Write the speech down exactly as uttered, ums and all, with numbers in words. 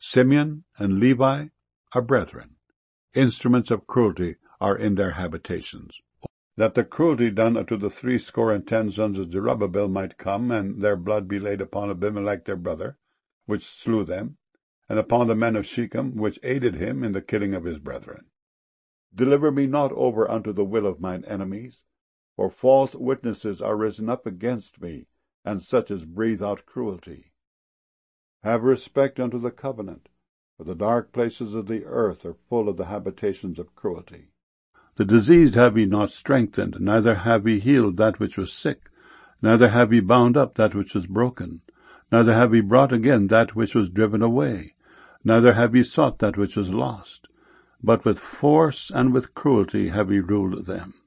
Simeon and Levi are brethren. Instruments of cruelty are in their habitations. That the cruelty done unto the threescore and ten sons of Zerubbabel might come, and their blood be laid upon Abimelech their brother, which slew them, and upon the men of Shechem, which aided him in the killing of his brethren. Deliver me not over unto the will of mine enemies, for false witnesses are risen up against me, and such as breathe out cruelty. Have respect unto the covenant, for the dark places of the earth are full of the habitations of cruelty. The diseased have ye not strengthened, neither have ye healed that which was sick, neither have ye bound up that which was broken, neither have ye brought again that which was driven away, neither have ye sought that which was lost, but with force and with cruelty have ye ruled them.